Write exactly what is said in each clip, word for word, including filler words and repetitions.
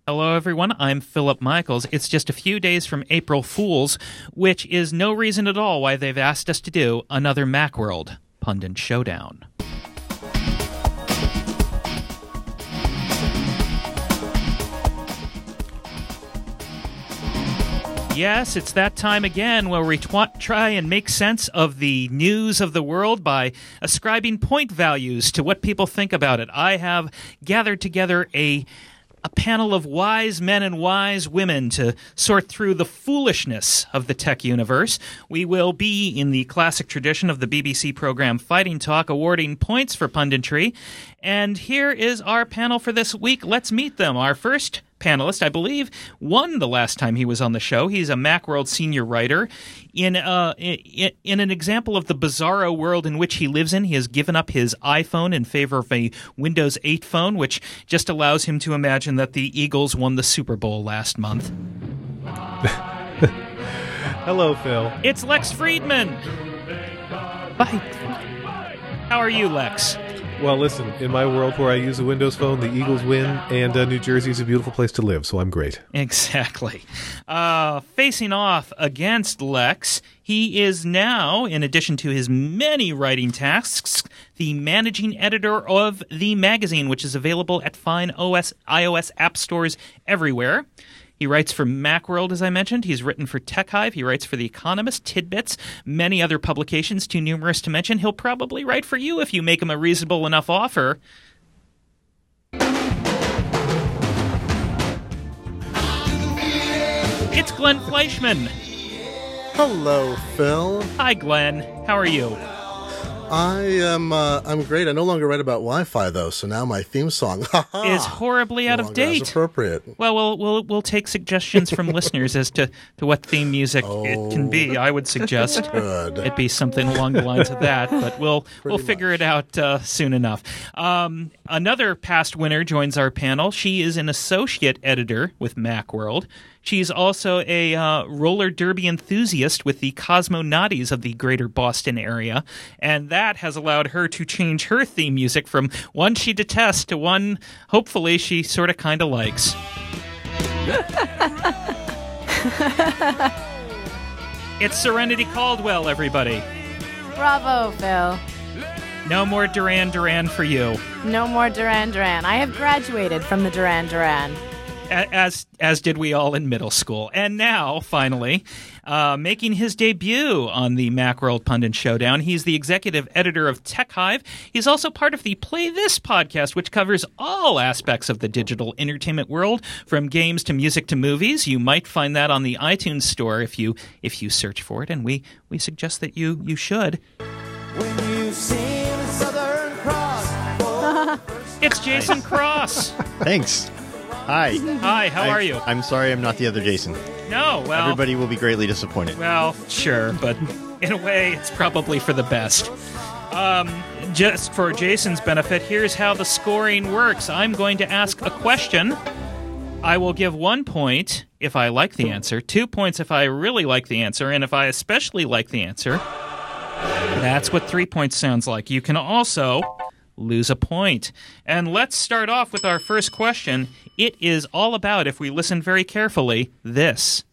Hello, everyone. I'm Philip Michaels. It's just a few days from April Fool's, which is no reason at all why they've asked us to do another Macworld Pundit Showdown. Yes, it's that time again where we tw- try and make sense of the news of the world by ascribing point values to what people think about it. I have gathered together a a panel of wise men and wise women to sort through the foolishness of the tech universe. We will be, in the classic tradition of the B B C program Fighting Talk, awarding points for punditry. And here is our panel for this week. Let's meet them. Our first panelist, I believe, won the last time he was on the show. He's a Macworld senior writer. In, uh, in, in an example of the bizarro world in which he lives in, he has given up his iPhone in favor of a Windows eight phone, which just allows him to imagine that the Eagles won the Super Bowl last month. Hello, Phil. It's Lex Friedman. Bye. How are you, Lex? Well, listen, in my world where I use a Windows phone, the Eagles win, and uh, New Jersey is a beautiful place to live, so I'm great. Exactly. Uh, facing off against Lex, he is now, in addition to his many writing tasks, the managing editor of the magazine, which is available at fine O S, iOS app stores everywhere. He writes for Macworld, as I mentioned. He's written for TechHive. He writes for The Economist, Tidbits, many other publications, too numerous to mention. He'll probably write for you if you make him a reasonable enough offer. It's Glenn Fleischman. Hello, Phil. Hi, Glenn. How are you? I am. Uh, I'm great. I no longer write about Wi-Fi though, so now my theme song is horribly out no of date. As appropriate. Well, we'll we'll we'll take suggestions from listeners as to, to what theme music oh, it can be. I would suggest good. it be something along the lines of that, but we'll Pretty we'll figure much. it out uh, soon enough. Um, another past winner joins our panel. She is an associate editor with Macworld. She's also a uh, roller derby enthusiast with the Cosmonauties of the greater Boston area, and that has allowed her to change her theme music from one she detests to one, hopefully, she sort of kind of likes. It's Serenity Caldwell, everybody. Bravo, Phil. No more Duran Duran for you. No more Duran Duran. I have graduated from the Duran Duran. As as did we all in middle school. And now, finally, uh, making his debut on the Macworld Pundit Showdown, he's the executive editor of TechHive. He's also part of the Play This podcast, which covers all aspects of the digital entertainment world, from games to music to movies. You might find that on the iTunes store if you if you search for it, and we, we suggest that you, you should. When you sing Southern Cross, it's Jason Cross. Thanks. Hi. Hi, how I, are you? I'm sorry I'm not the other Jason. No, well... Everybody will be greatly disappointed. Well, sure, but in a way, it's probably for the best. Um, just for Jason's benefit, here's how the scoring works. I'm going to ask a question. I will give one point if I like the answer, two points if I really like the answer, and if I especially like the answer, that's what three points sounds like. You can also lose a point. And let's start off with our first question. It is all about, if we listen very carefully, this.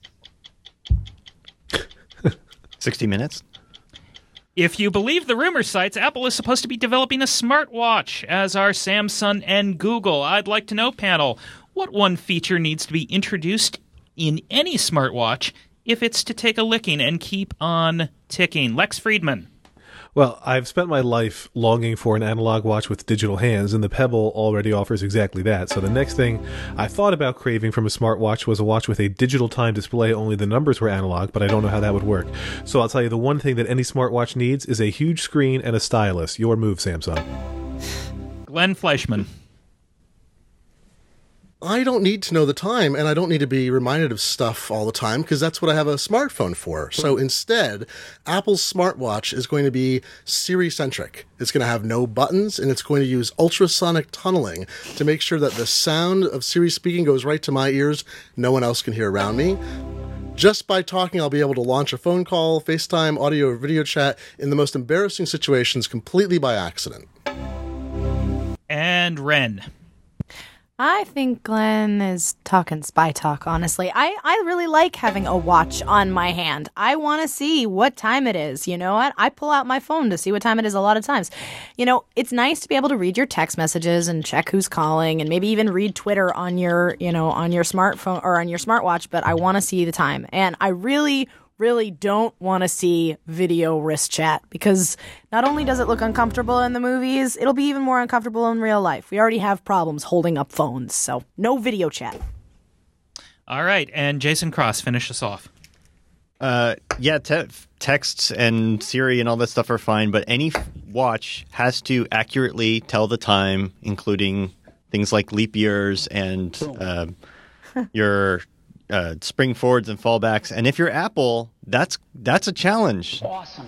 sixty minutes? If you believe the rumor sites, Apple is supposed to be developing a smartwatch, as are Samsung and Google. I'd like to know, panel, what one feature needs to be introduced in any smartwatch if it's to take a licking and keep on ticking? Lex Friedman. Well, I've spent my life longing for an analog watch with digital hands, and the Pebble already offers exactly that. So the next thing I thought about craving from a smartwatch was a watch with a digital time display, only the numbers were analog, but I don't know how that would work. So I'll tell you, the one thing that any smartwatch needs is a huge screen and a stylus. Your move, Samsung. Glenn Fleischman. I don't need to know the time, and I don't need to be reminded of stuff all the time, because that's what I have a smartphone for. So instead, Apple's smartwatch is going to be Siri-centric. It's going to have no buttons, and it's going to use ultrasonic tunneling to make sure that the sound of Siri speaking goes right to my ears. No one else can hear around me. Just by talking, I'll be able to launch a phone call, FaceTime, audio, or video chat in the most embarrassing situations completely by accident. And Ren. I think Glenn is talking spy talk, honestly. I, I really like having a watch on my hand. I want to see what time it is. You know what? I pull out my phone to see what time it is a lot of times. You know, it's nice to be able to read your text messages and check who's calling and maybe even read Twitter on your, you know, on your smartphone or on your smartwatch, but I want to see the time. And I really really don't want to see video wrist chat because not only does it look uncomfortable in the movies, it'll be even more uncomfortable in real life. We already have problems holding up phones, so no video chat. All right, and Jason Cross, finish us off. Uh, yeah, te- texts and Siri and all that stuff are fine, but any f- watch has to accurately tell the time, including things like leap years and uh, your uh, spring forwards and fallbacks. And if you're Apple, that's that's a challenge. Awesome.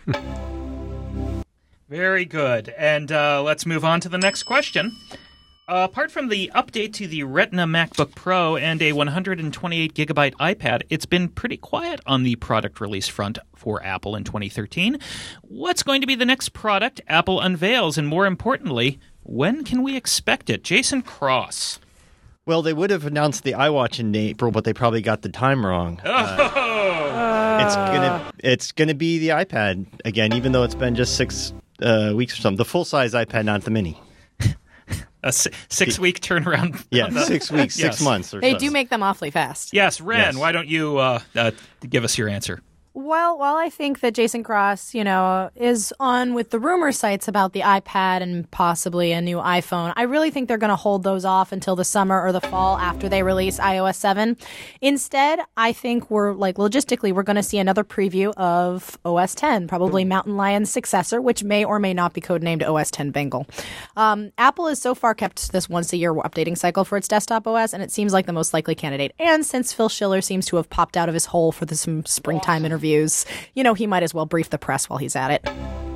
Very good. And uh, let's move on to the next question. Uh, apart from the update to the Retina MacBook Pro and a one hundred twenty-eight gigabyte iPad, it's been pretty quiet on the product release front for Apple in twenty thirteen. What's going to be the next product Apple unveils? And more importantly, when can we expect it? Jason Cross. Well, they would have announced the iWatch in April, but they probably got the time wrong. Oh! Uh, it's gonna it's gonna be the iPad again, even though it's been just six uh, weeks or something. The full-size iPad, not the mini. A si- six-week turnaround. Yeah, six weeks, Yes. six months or They so. do make them awfully fast. Yes, Ren, Yes. why don't you uh, uh, give us your answer? Well, while I think that Jason Cross, you know, is on with the rumor sites about the iPad and possibly a new iPhone, I really think they're going to hold those off until the summer or the fall after they release i O S seven. Instead, I think we're, like, logistically, we're going to see another preview of O S ten, probably Mountain Lion's successor, which may or may not be codenamed O S ten Bengal. Um, Apple has so far kept this once-a-year updating cycle for its desktop O S, and it seems like the most likely candidate. And since Phil Schiller seems to have popped out of his hole for the, some springtime interviews, you know, he might as well brief the press while he's at it.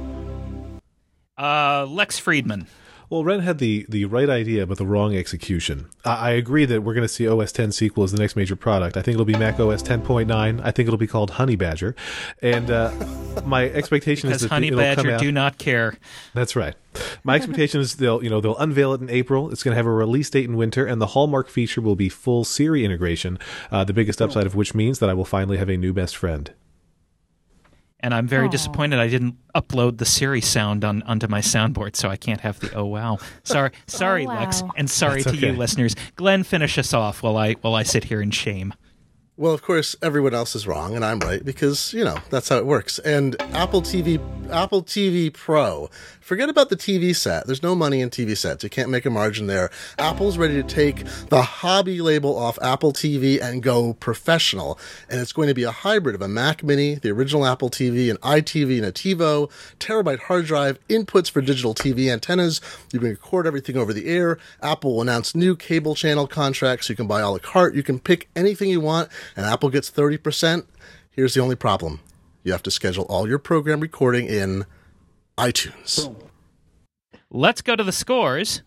Uh, Lex Friedman. Well, Ren had the, the right idea, but the wrong execution. I, I agree that we're going to see O S ten sequel as the next major product. I think it'll be Mac O S ten point nine. I think it'll be called Honey Badger. And uh, my expectation Because is that Honey it'll Badger come out. do not care. That's right. My expectation is they'll, you know, they'll unveil it in April. It's going to have a release date in winter, and the hallmark feature will be full Siri integration. Uh, the biggest upside of which means that I will finally have a new best friend. And I'm very Aww. disappointed I didn't upload the Siri sound on onto my soundboard, so I can't have the oh wow. Sorry, sorry, Oh, wow. Lex, and sorry That's to you okay. listeners. Glenn, finish us off while I while I sit here in shame. Well, of course, everyone else is wrong, and I'm right because, you know, that's how it works. And Apple T V, Apple T V Pro, forget about the T V set. There's no money in T V sets. You can't make a margin there. Apple's ready to take the hobby label off Apple T V and go professional. And it's going to be a hybrid of a Mac Mini, the original Apple T V, an iTV, and a TiVo, terabyte hard drive, inputs for digital T V antennas. You can record everything over the air. Apple will announce new cable channel contracts. You can buy a la carte. You can pick anything you want, and Apple gets thirty percent. Here's the only problem. You have to schedule all your program recording in iTunes. Let's go to the scores.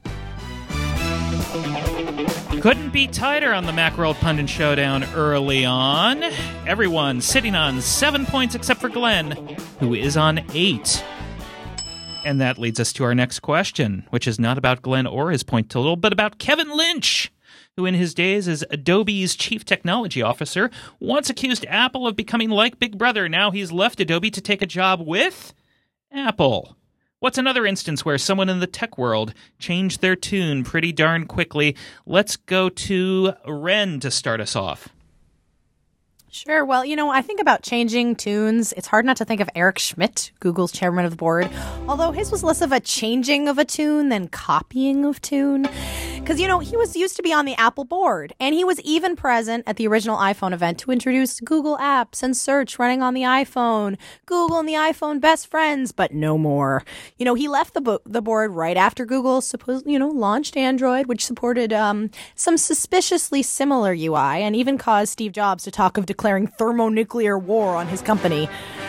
Couldn't be tighter on the Macworld Pundit Showdown early on. Everyone sitting on seven points except for Glenn, who is on eight. And that leads us to our next question, which is not about Glenn or his point total, but about Kevin Lynch, who in his days as Adobe's chief technology officer once accused Apple of becoming like Big Brother. Now he's left Adobe to take a job with Apple. What's another instance where someone in the tech world changed their tune pretty darn quickly? Let's go to Ren to start us off. Sure. Well, you know, I think about changing tunes. It's hard not to think of Eric Schmidt, Google's chairman of the board, although his was less of a changing of a tune than copying of tune. Because, you know, he was used to be on the Apple board, and he was even present at the original iPhone event to introduce Google Apps and search running on the iPhone, Google and the iPhone best friends, but no more. You know, he left the bo- the board right after Google, suppose, you know, launched Android, which supported um, some suspiciously similar U I, and even caused Steve Jobs to talk of declaring thermonuclear war on his company.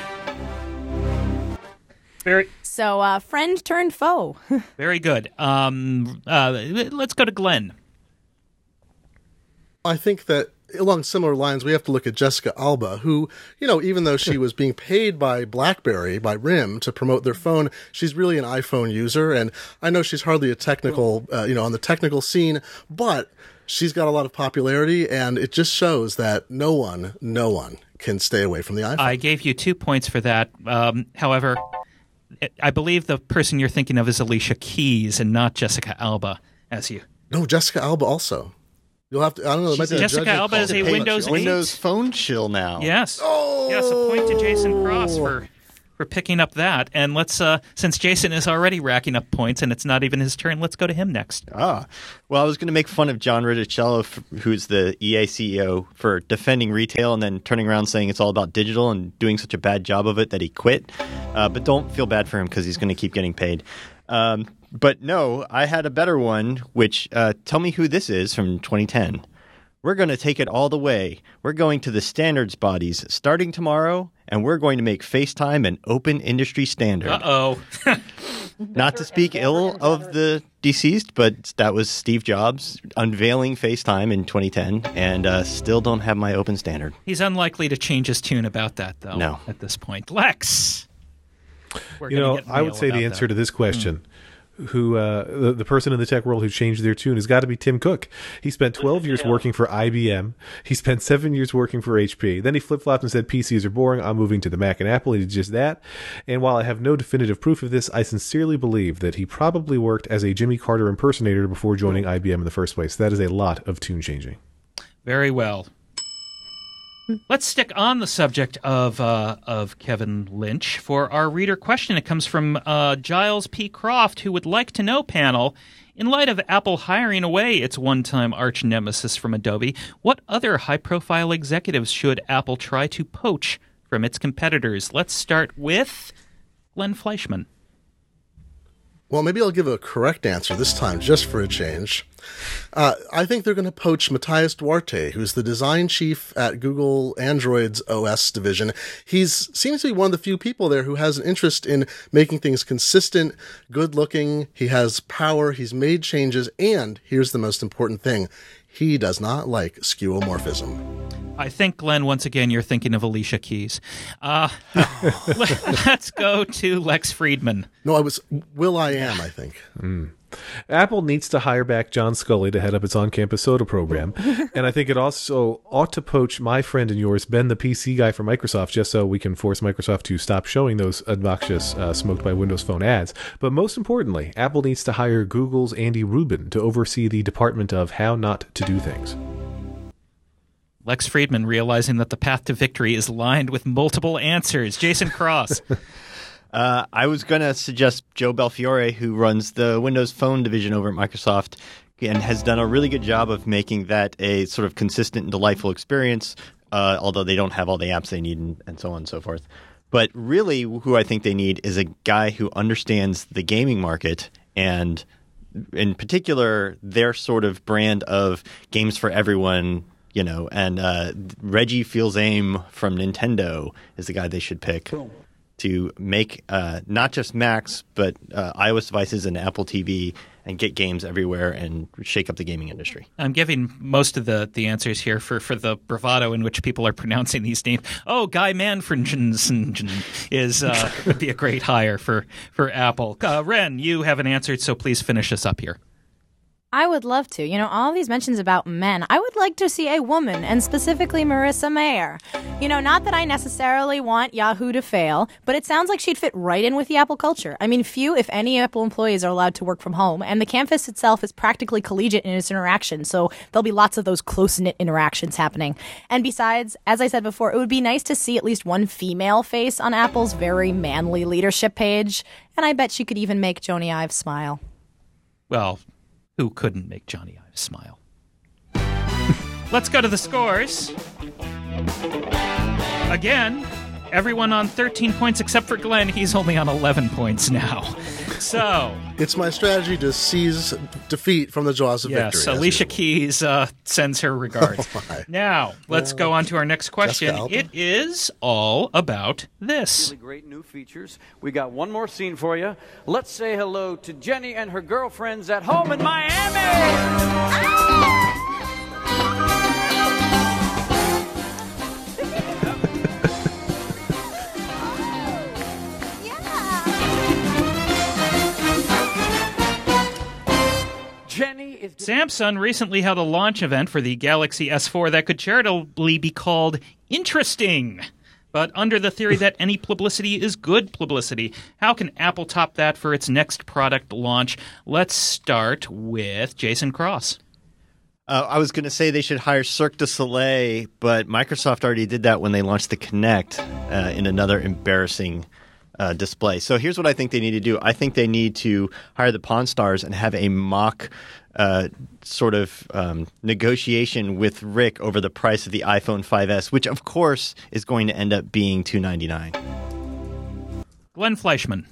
Very, So, uh, friend turned foe. very good. Um, uh, let's go to Glenn. I think that along similar lines, we have to look at Jessica Alba, who, you know, even though she was being paid by BlackBerry, by R I M, to promote their phone, she's really an iPhone user. And I know she's hardly a technical, uh, you know, on the technical scene, but she's got a lot of popularity, and it just shows that no one, no one can stay away from the iPhone. I gave you two points for that. Um, however, I believe the person you're thinking of is Alicia Keys and not Jessica Alba, as you. No, Jessica Alba also. You'll have to, I don't know. It might be a Jessica judgment Alba call. is a Hey, Windows eight. Windows Phone shill now. Yes. Oh! Yes, a point to Jason Cross for for picking up that. And let's, uh, since Jason is already racking up points and it's not even his turn, let's go to him next. Ah, well, I was going to make fun of John Riticello, f- who's the E A C E O, for defending retail and then turning around saying it's all about digital and doing such a bad job of it that he quit. Uh, but don't feel bad for him because he's going to keep getting paid. Um, but no, I had a better one, which uh, tell me who this is from twenty ten. We're going to take it all the way. We're going to the standards bodies starting tomorrow, and we're going to make FaceTime an open industry standard. Uh-oh. Not to speak ill of the deceased, but that was Steve Jobs unveiling FaceTime in twenty ten, and uh, still don't have my open standard. He's unlikely to change his tune about that, though, No. at this point. Lex! We're You gonna know, get I would mail say the about answer that. to this question, who uh, the, the person in the tech world who changed their tune has got to be Tim Cook. He spent twelve years working for I B M. He spent seven years working for H P. Then he flip-flopped and said P Cs are boring. I'm moving to the Mac and Apple. He did just that. And while I have no definitive proof of this, I sincerely believe that he probably worked as a Jimmy Carter impersonator before joining I B M in the first place. That is a lot of tune changing. Very well. Let's stick on the subject of uh, of Kevin Lynch for our reader question. It comes from uh, Giles P. Croft, who would like to know, panel, in light of Apple hiring away its one-time arch nemesis from Adobe, what other high-profile executives should Apple try to poach from its competitors? Let's start with Glenn Fleischman. Well, maybe I'll give a correct answer this time, just for a change. Uh, I think they're going to poach Matthias Duarte, who's the design chief at Google Android's O S division. He's seems to be one of the few people there who has an interest in making things consistent, good-looking. He has power. He's made changes. And here's the most important thing. He does not like skeuomorphism. I think, Glenn, once again, you're thinking of Alicia Keys. Uh, let's go to Lex Friedman. No, I was Will I Am, I think. Mm. Apple needs to hire back John Scully to head up its on-campus soda program. And I think it also ought to poach my friend and yours, Ben, the P C guy for Microsoft, just so we can force Microsoft to stop showing those obnoxious uh, smoked by Windows Phone ads. But most importantly, Apple needs to hire Google's Andy Rubin to oversee the department of how not to do things. Lex Friedman realizing that the path to victory is lined with multiple answers. Jason Cross. Uh, I was going to suggest Joe Belfiore, who runs the Windows Phone division over at Microsoft and has done a really good job of making that a sort of consistent and delightful experience, uh, although they don't have all the apps they need and, and so on and so forth. But really who I think they need is a guy who understands the gaming market and in particular their sort of brand of games for everyone. You know, and uh, Reggie Fils-Aime from Nintendo is the guy they should pick Boom. to make uh, not just Macs, but uh, iOS devices and Apple T V and get games everywhere and shake up the gaming industry. I'm giving most of the, the answers here for, for the bravado in which people are pronouncing these names. Oh, Guy Manfredson is uh, would be a great hire for, for Apple. Uh, Ren, you haven't answered, so please finish us up here. I would love to. You know, all these mentions about men, I would like to see a woman, and specifically Marissa Mayer. You know, not that I necessarily want Yahoo to fail, but it sounds like she'd fit right in with the Apple culture. I mean, few, if any, Apple employees are allowed to work from home, and the campus itself is practically collegiate in its interaction, so there'll be lots of those close-knit interactions happening. And besides, as I said before, it would be nice to see at least one female face on Apple's very manly leadership page, and I bet she could even make Joni Ive smile. Well, who couldn't make Johnny Ive smile? Let's go to the scores. Again, everyone on thirteen points except for Glenn. He's only on eleven points now. So it's my strategy to seize defeat from the jaws of yes, victory. Yes, Alicia Keys uh, sends her regards. Oh now, let's well, go on to our next question. It is all about this. Really great new features. We got one more scene for you. Let's say hello to Jenny and her girlfriends at home in Miami. Ah! Samsung recently held a launch event for the Galaxy S four that could charitably be called interesting. But under the theory that any publicity is good publicity, how can Apple top that for its next product launch? Let's start with Jason Cross. Uh, I was going to say they should hire Cirque du Soleil, but Microsoft already did that when they launched the Kinect uh, in another embarrassing uh, display. So here's what I think they need to do. I think they need to hire the Pawn Stars and have a mock uh, sort of um, negotiation with Rick over the price of the iPhone five S, which of course is going to end up being two hundred ninety-nine dollars. Glenn Fleischman.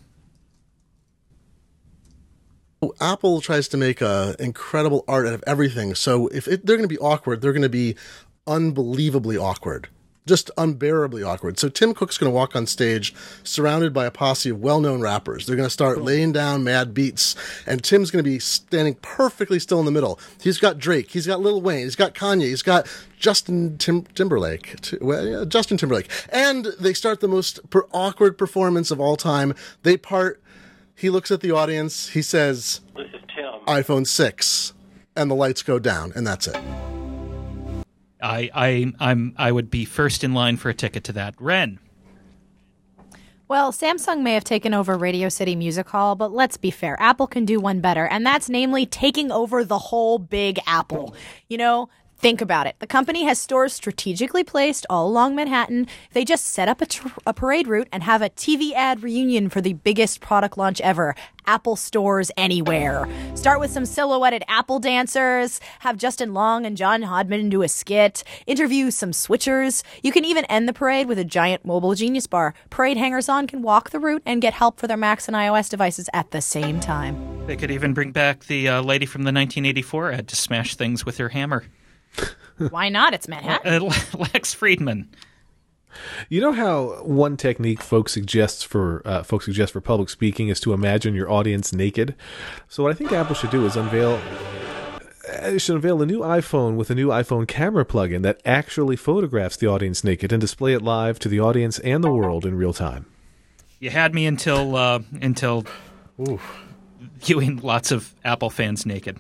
Apple tries to make uh, incredible art out of everything. So if it, they're going to be awkward, they're going to be unbelievably awkward. Just unbearably awkward. So Tim Cook's going to walk on stage surrounded by a posse of well-known rappers. They're going to start laying down mad beats, and Tim's going to be standing perfectly still in the middle. He's got Drake, he's got Lil Wayne, he's got Kanye, he's got Justin Tim- Timberlake. T- well, yeah, Justin Timberlake. And they start the most per- awkward performance of all time. They part, he looks at the audience, he says, "This is Tim. iPhone six," and the lights go down, and that's it. I, I, I'm, I would be first in line for a ticket to that. Ren. Well, Samsung may have taken over Radio City Music Hall, but let's be fair. Apple can do one better, and that's namely taking over the whole Big Apple. You know, think about it. The company has stores strategically placed all along Manhattan. They just set up a, tr- a parade route and have a T V ad reunion for the biggest product launch ever. Apple stores anywhere. Start with some silhouetted Apple dancers, have Justin Long and John Hodgman do a skit, interview some switchers. You can even end the parade with a giant mobile Genius Bar. Parade hangers-on can walk the route and get help for their Macs and iOS devices at the same time. They could even bring back the uh, lady from the nineteen eighty-four ad to smash things with her hammer. Why not? It's Manhattan. Uh, Lex Friedman. You know how one technique folks suggests for uh, folks suggest for public speaking is to imagine your audience naked? So what I think Apple should do is unveil uh, should unveil a new iPhone with a new iPhone camera plugin that actually photographs the audience naked and display it live to the audience and the world in real time. You had me until uh, until Oof. viewing lots of Apple fans naked.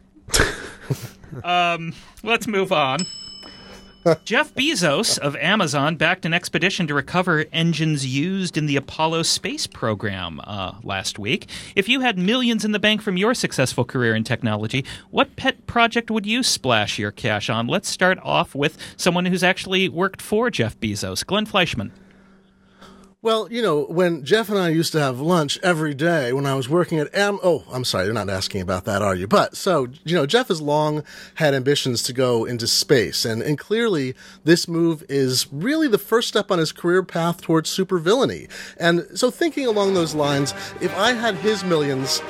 um, let's move on. Jeff Bezos of Amazon backed an expedition to recover engines used in the Apollo space program uh, last week. If you had millions in the bank from your successful career in technology, what pet project would you splash your cash on? Let's start off with someone who's actually worked for Jeff Bezos, Glenn Fleischman. Well, you know, when Jeff and I used to have lunch every day when I was working at Am... Oh, I'm sorry, you're not asking about that, are you? But, so, you know, Jeff has long had ambitions to go into space, and, and clearly this move is really the first step on his career path towards supervillainy. And so thinking along those lines, if I had his millions...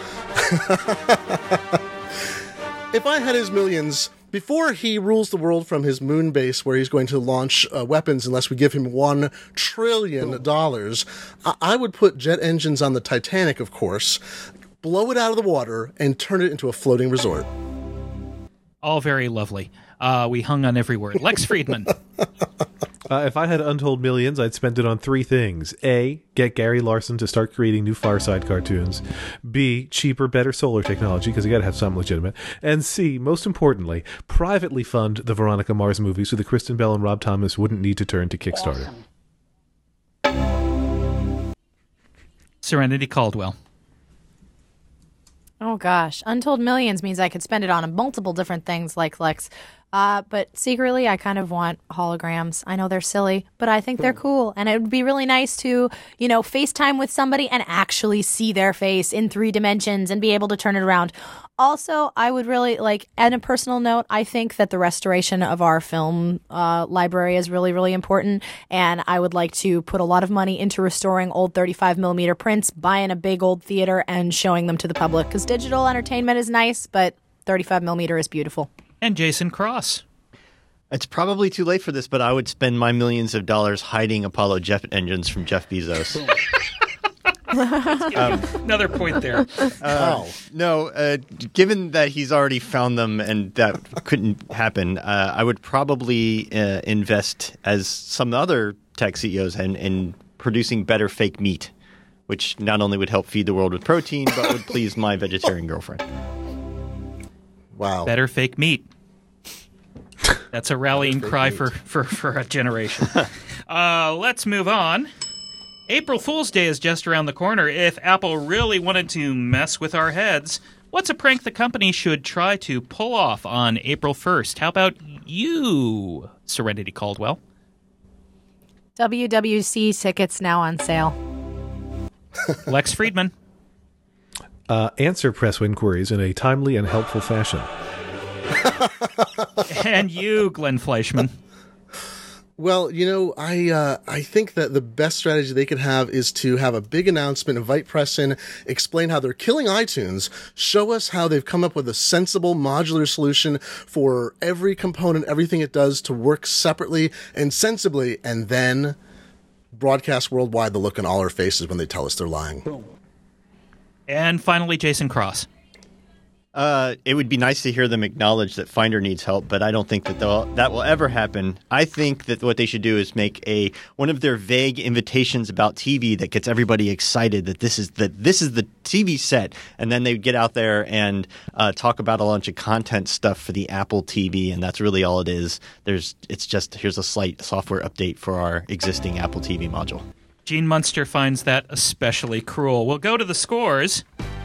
if I had his millions... Before he rules the world from his moon base where he's going to launch uh, weapons unless we give him one trillion dollars, I-, I would put jet engines on the Titanic, of course, blow it out of the water, and turn it into a floating resort. All very lovely. Uh, we hung on every word. Lex Friedman. Uh, if I had untold millions, I'd spend it on three things. A, get Gary Larson to start creating new Fireside cartoons. B, cheaper, better solar technology, because you got to have something legitimate. And C, most importantly, privately fund the Veronica Mars movie so that Kristen Bell and Rob Thomas wouldn't need to turn to Kickstarter. Awesome. Serenity Caldwell. Oh, gosh. Untold millions means I could spend it on multiple different things like Lex. Uh, but secretly, I kind of want holograms. I know they're silly, but I think they're cool. And it would be really nice to, you know, FaceTime with somebody and actually see their face in three dimensions and be able to turn it around. Also, I would really, like, on a personal note, I think that the restoration of our film uh, library is really, really important. And I would like to put a lot of money into restoring old thirty-five millimeter prints, buying a big old theater, and showing them to the public. Because digital entertainment is nice, but thirty-five millimeter is beautiful. And Jason Cross. It's probably too late for this, but I would spend my millions of dollars hiding Apollo jet engines from Jeff Bezos. um, Another point there. Uh, no, uh, given that he's already found them and that couldn't happen, uh, I would probably uh, invest, as some other tech C E Os, in, in producing better fake meat, which not only would help feed the world with protein, but would please my vegetarian girlfriend. Wow. Better fake meat. That's a rallying cry for, for, for a generation. uh, let's move on. April Fool's Day is just around the corner. If Apple really wanted to mess with our heads, what's a prank the company should try to pull off on April first? How about you, Serenity Caldwell? W W C tickets now on sale. Lex Friedman. Uh, answer press inquiries in a timely and helpful fashion. And you, Glenn Fleischman. Well, you know, I uh, I think that the best strategy they could have is to have a big announcement, invite press in, explain how they're killing iTunes, show us how they've come up with a sensible modular solution for every component, everything it does to work separately and sensibly, and then broadcast worldwide the look on all our faces when they tell us they're lying. And finally, Jason Cross. Uh, it would be nice to hear them acknowledge that Finder needs help, but I don't think that they'll- that will ever happen. I think that what they should do is make a one of their vague invitations about T V that gets everybody excited that this is the this is the T V set, and then they get out there and uh, talk about a bunch of content stuff for the Apple T V, and that's really all it is. There's it's just here's a slight software update for our existing Apple T V module. Gene Munster finds that especially cruel. We'll go to the scores.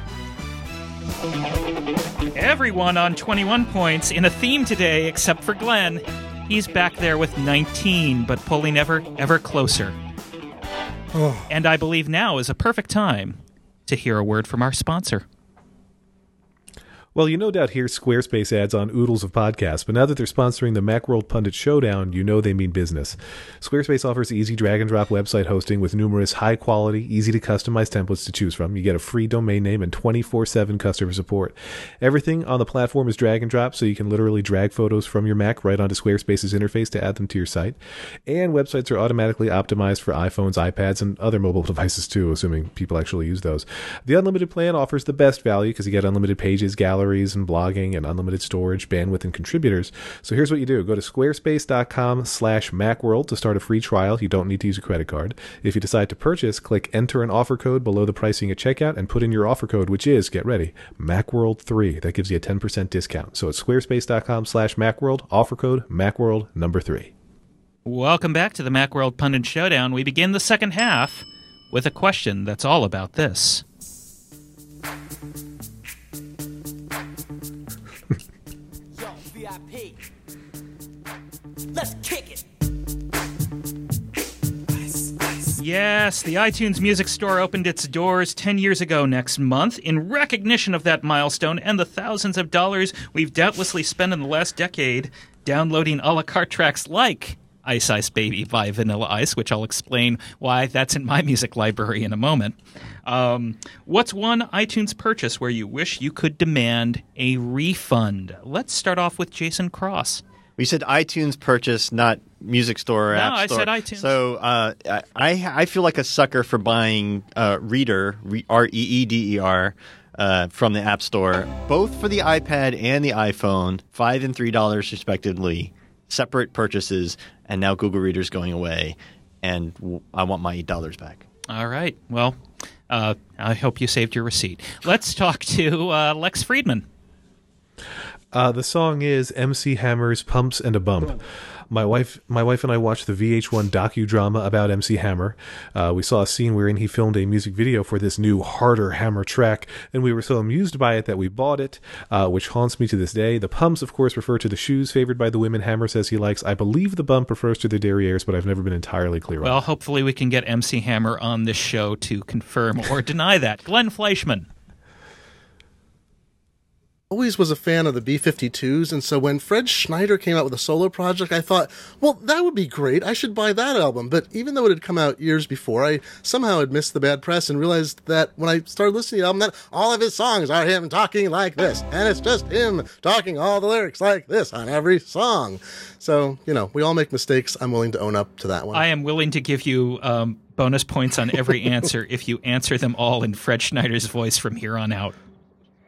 Everyone on twenty-one points in a theme today except for Glenn. He's back there with nineteen, but pulling ever, ever closer. Oh. And I believe now is a perfect time to hear a word from our sponsor. Well, you no doubt hear Squarespace ads on oodles of podcasts, but now that they're sponsoring the Macworld Pundit Showdown, you know they mean business. Squarespace offers easy drag-and-drop website hosting with numerous high-quality, easy-to-customize templates to choose from. You get a free domain name and twenty-four seven customer support. Everything on the platform is drag-and-drop, so you can literally drag photos from your Mac right onto Squarespace's interface to add them to your site. And websites are automatically optimized for iPhones, iPads, and other mobile devices too, assuming people actually use those. The unlimited plan offers the best value because you get unlimited pages, galleries, and blogging, and unlimited storage, bandwidth, and contributors. So here's what you do. Go to squarespace.com slash Macworld to start a free trial. You don't need to use a credit card. If you decide to purchase, click enter an offer code below the pricing at checkout and put in your offer code, which is, get ready, Macworld three. That gives you a ten percent discount. So it's squarespace.com slash Macworld, offer code Macworld number three. Welcome back to the Macworld Pundit Showdown. We begin the second half with a question that's all about this. Let's kick it. Yes, the iTunes Music Store opened its doors ten years ago next month. In recognition of that milestone and the thousands of dollars we've doubtlessly spent in the last decade downloading a la carte tracks like Ice Ice Baby by Vanilla Ice, which I'll explain why that's in my music library in a moment. Um, what's one iTunes purchase where you wish you could demand a refund? Let's start off with Jason Cross. We said iTunes purchase, not music store or No, app I store. said iTunes. So uh, I I feel like a sucker for buying uh, Reader, R E E D E R, uh, from the App Store, both for the iPad and the iPhone, five and three dollars respectively, separate purchases, and now Google Reader's going away, and w- I want my eight dollars back. All right. Well, uh, I hope you saved your receipt. Let's talk to uh, Lex Friedman. Uh, the song is M C Hammer's Pumps and a Bump. My wife my wife and I watched the V H one docudrama about M C Hammer. Uh, we saw a scene wherein he filmed a music video for this new, harder Hammer track, and we were so amused by it that we bought it, uh, which haunts me to this day. The pumps, of course, refer to the shoes favored by the women Hammer says he likes. I believe the bump refers to the derrieres, but I've never been entirely clear on Well, it. hopefully we can get M C Hammer on this show to confirm or deny that. Glenn Fleischman. Always was a fan of the B fifty-twos, and so when Fred Schneider came out with a solo project, I thought, well, that would be great. I should buy that album. But even though it had come out years before, I somehow had missed the bad press and realized that when I started listening to the album, that all of his songs are him talking like this, and it's just him talking all the lyrics like this on every song. So, you know, we all make mistakes. I'm willing to own up to that one. I am willing to give you um, bonus points on every answer if you answer them all in Fred Schneider's voice from here on out.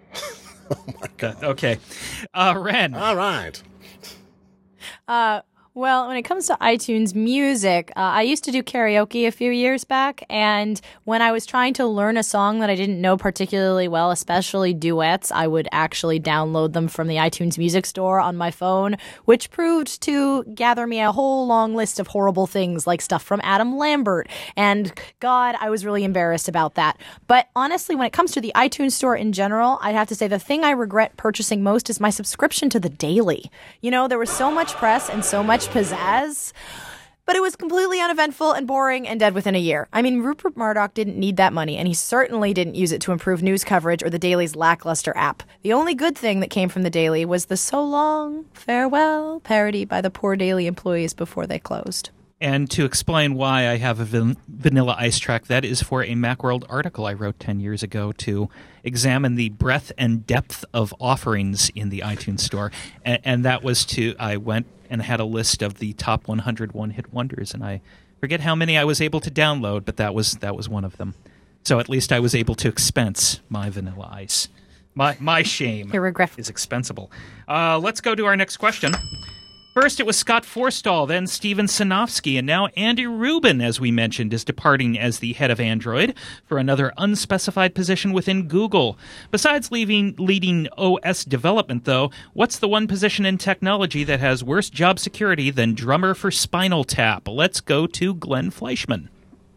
Oh, my God. Uh, okay. Uh, Ren. All right. Uh, Well, when it comes to iTunes Music, uh, I used to do karaoke a few years back, and when I was trying to learn a song that I didn't know particularly well, especially duets, I would actually download them from the iTunes Music Store on my phone, which proved to gather me a whole long list of horrible things, like stuff from Adam Lambert, and God, I was really embarrassed about that. But honestly, when it comes to the iTunes Store in general, I'd have to say the thing I regret purchasing most is my subscription to the Daily. You know, there was so much press and so much pizzazz, but it was completely uneventful and boring and dead within a year. I mean, Rupert Murdoch didn't need that money, and he certainly didn't use it to improve news coverage or the Daily's lackluster app. The only good thing that came from the Daily was the So Long, Farewell parody by the poor Daily employees before they closed. And to explain why I have a van- Vanilla Ice track, that is for a Macworld article I wrote ten years ago to examine the breadth and depth of offerings in the iTunes Store. And, and that was to, I went and had a list of the top one hundred one-hit wonders, and I forget how many I was able to download, but that was that was one of them. So at least I was able to expense my Vanilla Ice. My, my shame Your regret is expensible. Uh, let's go to our next question. First, it was Scott Forstall, then Steven Sinofsky, and now Andy Rubin, as we mentioned, is departing as the head of Android for another unspecified position within Google. Besides leaving, leading O S development, though, what's the one position in technology that has worse job security than drummer for Spinal Tap? Let's go to Glenn Fleischman.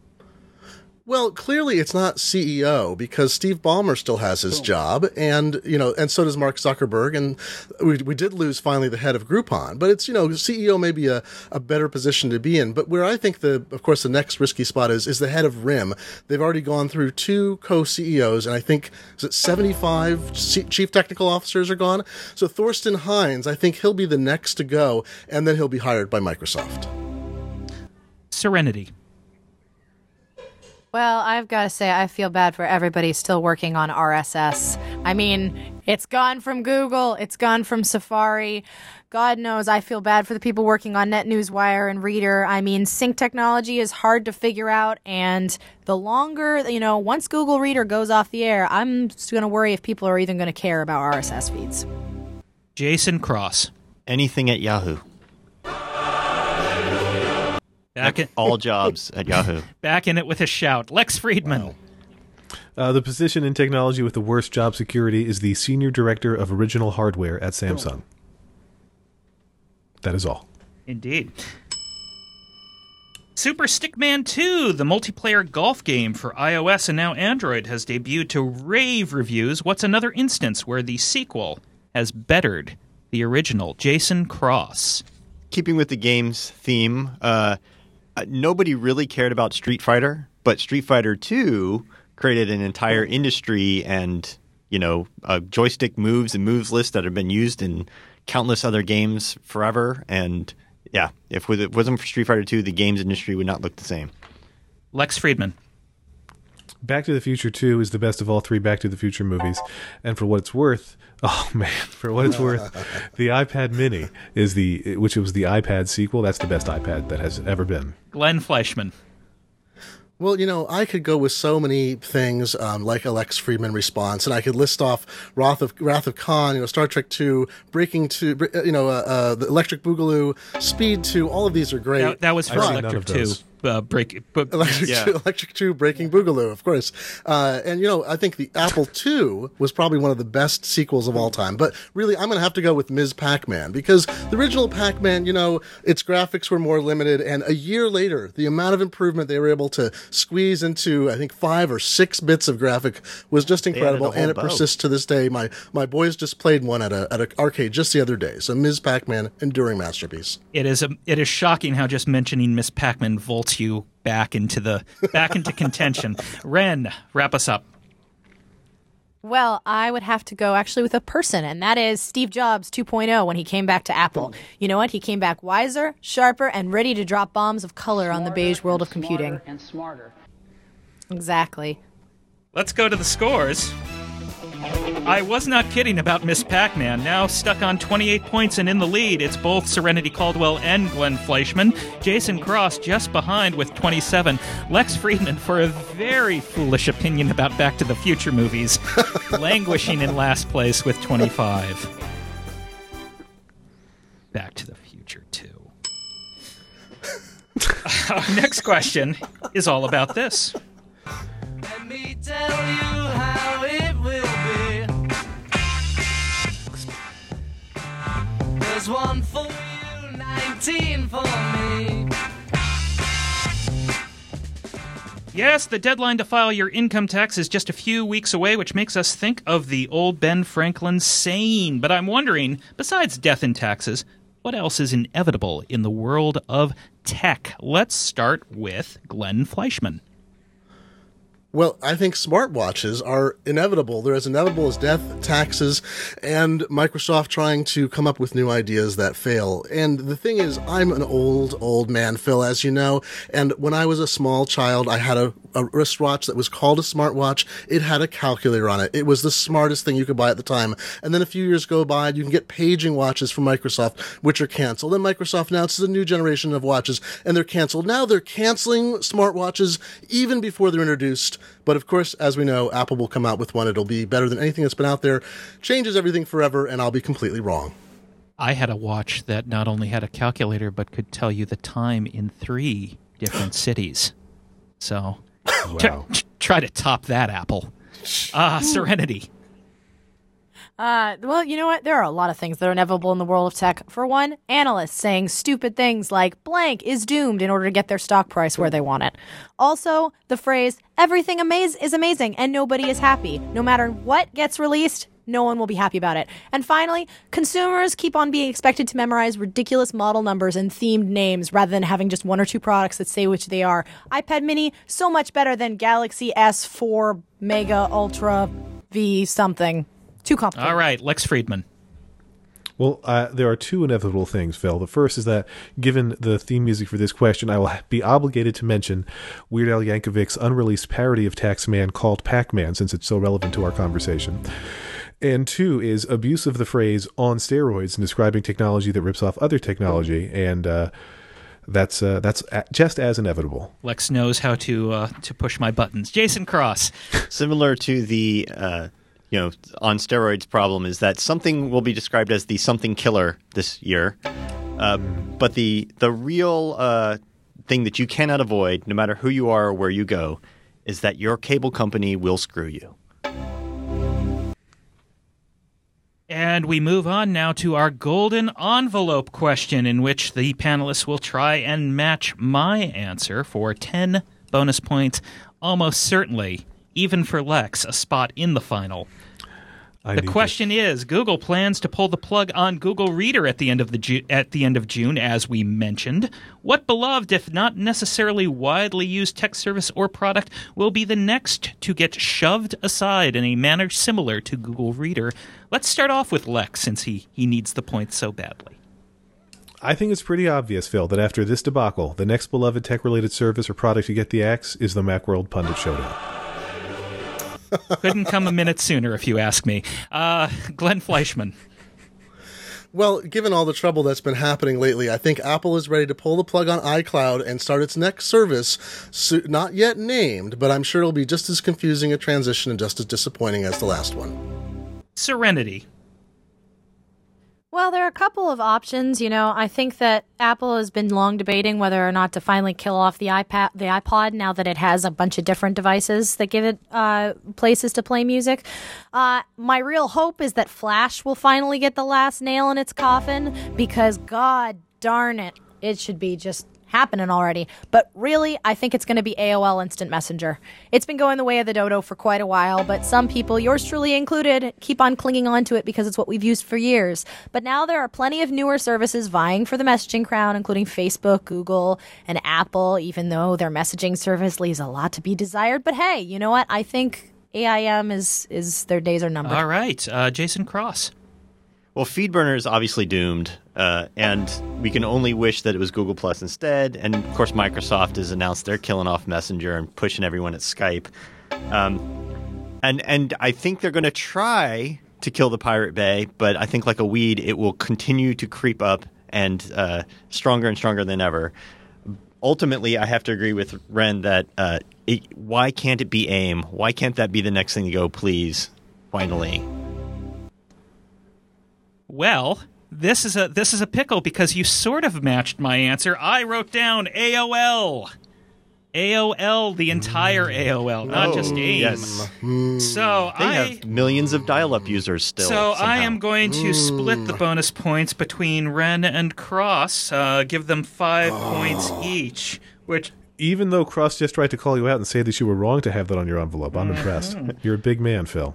Well, clearly it's not C E O, because Steve Ballmer still has his job, and you know, and so does Mark Zuckerberg, and we we did lose finally the head of Groupon. But it's, you know, C E O may be a, a better position to be in. But where I think the, of course, the next risky spot is is the head of R I M. They've already gone through two co-C E Os, and I think is it seventy-five C- chief technical officers are gone. So Thorsten Heinz, I think he'll be the next to go, and then he'll be hired by Microsoft. Serenity. Well, I've got to say, I feel bad for everybody still working on R S S. I mean, it's gone from Google, it's gone from Safari. God knows I feel bad for the people working on NetNewsWire and Reader. I mean, sync technology is hard to figure out, and the longer, you know, once Google Reader goes off the air, I'm just going to worry if people are even going to care about R S S feeds. Jason Cross. Anything at Yahoo. Back in, all jobs at Yahoo. Back in it with a shout. Lex Friedman. Wow. Uh, the position in technology with the worst job security is the Senior Director of Original Hardware at Samsung. That is all. Indeed. Super Stickman two, the multiplayer golf game for iOS and now Android, has debuted to rave reviews. What's another instance where the sequel has bettered the original? Jason Cross. Keeping with the game's theme, uh, nobody really cared about Street Fighter, but Street Fighter two created an entire industry and, you know, uh, joystick moves and moves lists that have been used in countless other games forever. And yeah, if it wasn't for Street Fighter two, the games industry would not look the same. Lex Friedman. Back to the Future two is the best of all three Back to the Future movies. And for what it's worth, oh man, for what it's worth, the iPad Mini is the, which was the iPad sequel, that's the best iPad that has ever been. Glenn Fleischman. Well, you know, I could go with so many things, um, like a Lex Friedman response, and I could list off Wrath of, Wrath of Khan, you know, Star Trek two, Breaking two, you know, uh, uh, the Electric Boogaloo, Speed two, all of these are great. That, that was for I've seen none Electric of two. those. Uh, break, but, Electric, yeah. two, Electric two, Breaking Boogaloo, of course. Uh, and, you know, I think the Apple two was probably one of the best sequels of all time. But really, I'm going to have to go with Miz Pac-Man, because the original Pac-Man, you know, its graphics were more limited. And a year later, the amount of improvement they were able to squeeze into, I think, five or six bits of graphic was just incredible. a whole And it bow. persists to this day. My my boys just played one at a at an arcade just the other day. So Miz Pac-Man, enduring masterpiece. It is a, it is shocking how just mentioning Miss Pac-Man vaults you back into the back into contention. Ren, wrap us up. Well, I would have to go actually with a person, and that is Steve Jobs two point oh when he came back to Apple. You know what? He came back wiser, sharper, and ready to drop bombs of color on the beige world of computing. Smarter and smarter. Exactly. Let's go to the scores. I was not kidding about Miss Pac-Man. Now stuck on twenty-eight points and in the lead, it's both Serenity Caldwell and Glenn Fleischman. Jason Cross just behind with twenty-seven. Lex Friedman, for a very foolish opinion about Back to the Future movies, languishing in last place with twenty-five. Back to the Future two. Our next question is all about this. Let me tell you how it will be. There's one for you, nineteen for me. Yes, the deadline to file your income tax is just a few weeks away, which makes us think of the old Ben Franklin saying. But I'm wondering, besides death and taxes, what else is inevitable in the world of tech? Let's start with Glenn Fleischman. Well, I think smartwatches are inevitable. They're as inevitable as death, taxes, and Microsoft trying to come up with new ideas that fail. And the thing is, I'm an old, old man, Phil, as you know, and when I was a small child, I had a, a wristwatch that was called a smartwatch. It had a calculator on it. It was the smartest thing you could buy at the time. And then a few years go by, you can get paging watches from Microsoft, which are canceled. Then Microsoft announces a new generation of watches, and they're canceled. Now they're canceling smartwatches even before they're introduced. But of course, as we know, Apple will come out with one. It'll be better than anything that's been out there, changes everything forever, and I'll be completely wrong. I had a watch that not only had a calculator, but could tell you the time in three different cities. So Wow. t- try to top that, Apple. Ah, uh, Serenity. Uh, well, you know what? There are a lot of things that are inevitable in the world of tech. For one, analysts saying stupid things like blank is doomed in order to get their stock price where they want it. Also, the phrase, everything amaz- is amazing and nobody is happy. No matter what gets released, no one will be happy about it. And finally, consumers keep on being expected to memorize ridiculous model numbers and themed names rather than having just one or two products that say which they are. iPad mini, so much better than Galaxy S four Mega Ultra V something. Too complicated. All right, Lex Friedman. Well, uh, there are two inevitable things, Phil. The first is that, given the theme music for this question, I will be obligated to mention Weird Al Yankovic's unreleased parody of Taxman called Pac-Man, since it's so relevant to our conversation. And two is abuse of the phrase on steroids in describing technology that rips off other technology, and uh, that's uh, that's just as inevitable. Lex knows how to uh, to push my buttons. Jason Cross. Similar to the uh, you know on steroids problem is that something will be described as the something killer this year, uh, but the the real uh, thing that you cannot avoid, no matter who you are or where you go, is that your cable company will screw you. And we move on now to our golden envelope question, in which the panelists will try and match my answer for ten bonus points, almost certainly, even for Lex, a spot in the final. I The question this. is, Google plans to pull the plug on Google Reader at the end of the Ju- at the end of June, as we mentioned. What beloved, if not necessarily widely used text service or product will be the next to get shoved aside in a manner similar to Google Reader? Let's start off with Lex, since he, he needs the points so badly. I think it's pretty obvious, Phil, that after this debacle, the next beloved tech-related service or product to get the axe is the Macworld Pundit Showdown. Couldn't come a minute sooner, if you ask me. Uh, Glenn Fleischman. Well, given all the trouble that's been happening lately, I think Apple is ready to pull the plug on iCloud and start its next service, so, not yet named, but I'm sure it'll be just as confusing a transition and just as disappointing as the last one. Serenity. Well, there are a couple of options. You know, I think that Apple has been long debating whether or not to finally kill off the iPad, the iPod, now that it has a bunch of different devices that give it uh, places to play music. Uh, my real hope is that Flash will finally get the last nail in its coffin, because God darn it, it should be just happening already. But really, I think it's going to be A O L Instant Messenger. It's been going the way of the dodo for quite a while, but some people, yours truly included, keep on clinging on to it because it's what we've used for years. But now there are plenty of newer services vying for the messaging crown, including Facebook, Google, and Apple, even though their messaging service leaves a lot to be desired. But hey, you know what? I think A I M is, is their days are numbered. All right. Uh, Jason Cross. Well, FeedBurner is obviously doomed, uh, and we can only wish that it was Google Plus instead. And, of course, Microsoft has announced they're killing off Messenger and pushing everyone at Skype. Um, and and I think they're going to try to kill the Pirate Bay, but I think like a weed, it will continue to creep up and uh, stronger and stronger than ever. Ultimately, I have to agree with Ren that uh, it, why can't it be AIM? Why can't that be the next thing to go, please, finally? Well, this is a this is a pickle because you sort of matched my answer. I wrote down A O L. A O L, the entire A O L, not Oh, just AIM. yes. So They I have millions of dial-up users still. So somehow. I am going to split the bonus points between Ren and Cross, uh, give them five points each, which Even though Cross just tried to call you out and say that you were wrong to have that on your envelope, I'm impressed. You're a big man, Phil.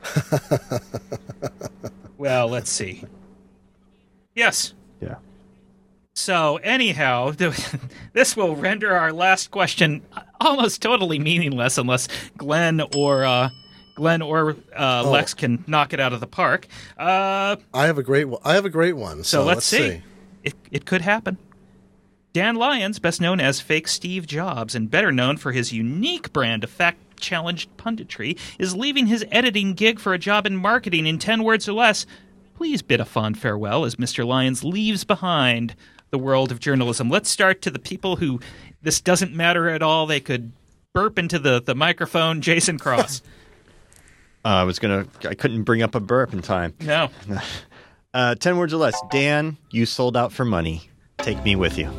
well, let's see. Yes. Yeah. So, anyhow, this will render our last question almost totally meaningless unless Glenn or uh, Glenn or uh, Oh. Lex can knock it out of the park. Uh, I have a great one. I have a great one. so So, let's, see. It, it could happen. Dan Lyons, best known as Fake Steve Jobs and better known for his unique brand of fact-challenged punditry, is leaving his editing gig for a job in marketing in ten words or less. Please bid a fond farewell as Mister Lyons leaves behind the world of journalism. Let's start to the people who this doesn't matter at all. They could burp into the, the microphone. Jason Cross. Uh, I was gonna. I couldn't bring up a burp in time. No. Uh, Ten words or less. Dan, you sold out for money. Take me with you.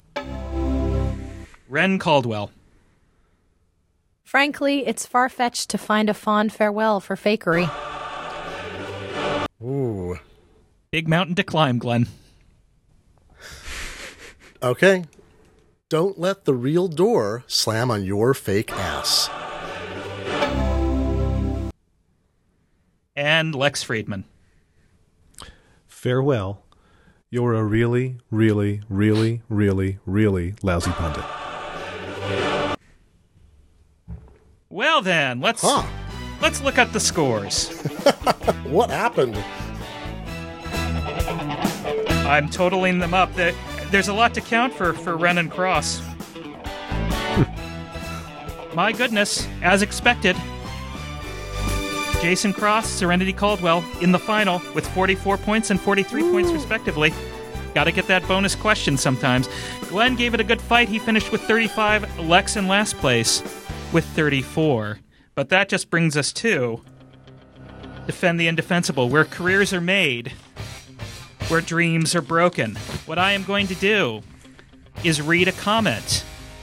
Ren Caldwell. Frankly, it's far-fetched to find a fond farewell for fakery. Ooh. Big mountain to climb, Glenn. Okay. Don't let the real door slam on your fake ass. And Lex Friedman. Farewell. You're a really, really, really, really, really lousy pundit. Well then, let's Huh. let's look at the scores. What happened? I'm totaling them up. There- There's a lot to count for, for Ren and Cross. My goodness, as expected, Jason Cross, Serenity Caldwell in the final with forty-four points and forty-three points respectively. Got to get that bonus question sometimes. Glenn gave it a good fight. He finished with thirty-five. Lex in last place with thirty-four. But that just brings us to Defend the Indefensible, where careers are made, where dreams are broken. What I am going to do is read a comment.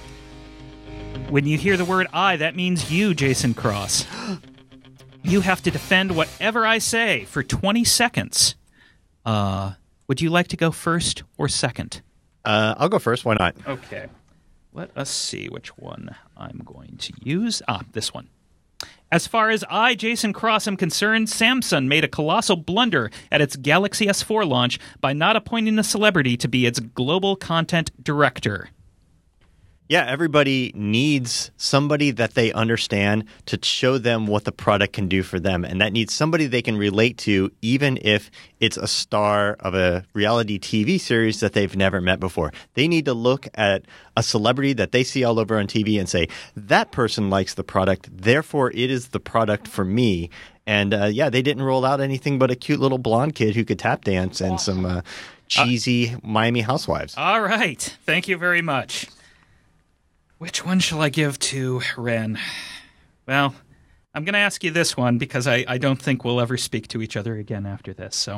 When you hear the word I, that means you, Jason Cross. You have to defend whatever I say for twenty seconds. Uh, would you like to go first or second? Uh, I'll go first. Why not? Okay. Let us see which one I'm going to use. Ah, this one. As far as I, Jason Cross, am concerned, Samsung made a colossal blunder at its Galaxy S four launch by not appointing a celebrity to be its global content director. Yeah, everybody needs somebody that they understand to show them what the product can do for them. And that needs somebody they can relate to, even if it's a star of a reality T V series that they've never met before. They need to look at a celebrity that they see all over on T V and say, that person likes the product, therefore it is the product for me. And uh, yeah, they didn't roll out anything but a cute little blonde kid who could tap dance and some uh, cheesy uh, Miami Housewives. All right. Thank you very much. Which one shall I give to Ren? Well, I'm going to ask you this one because I, I don't think we'll ever speak to each other again after this. So,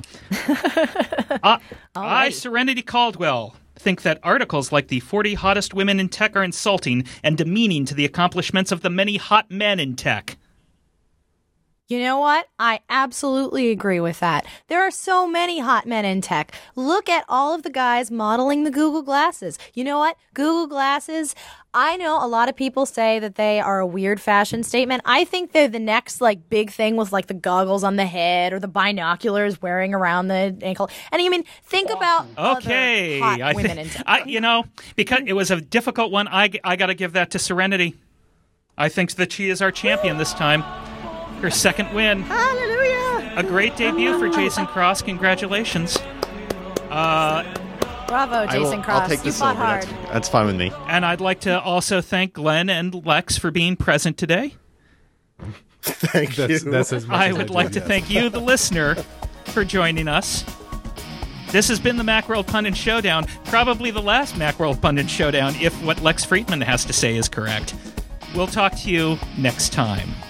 uh, I, Serenity Caldwell, think that articles like the forty hottest women in tech are insulting and demeaning to the accomplishments of the many hot men in tech. You know what? I absolutely agree with that. There are so many hot men in tech. Look at all of the guys modeling the Google Glasses. You know what? Google Glasses, I know a lot of people say that they are a weird fashion statement. I think they're the next like big thing with like the goggles on the head or the binoculars wearing around the ankle. And I mean, think about Okay. other hot I women thi- in tech. I, you know, because it was a difficult one, I, I got to give that to Serenity. I think that she is our champion this time. Her second win. Hallelujah! A great debut for Jason Cross. Congratulations. Uh, Bravo, I will- Jason Cross. I'll take the you fought silver. hard. That's, that's fine with me. and I'd like to also thank Glenn and Lex for being present today. Thank That's, you. that's as much I as would do, like to yes. thank you, the listener, for joining us. This has been the Macworld Pundit Showdown, probably the last Macworld Pundit Showdown, if what Lex Friedman has to say is correct. We'll talk to you next time.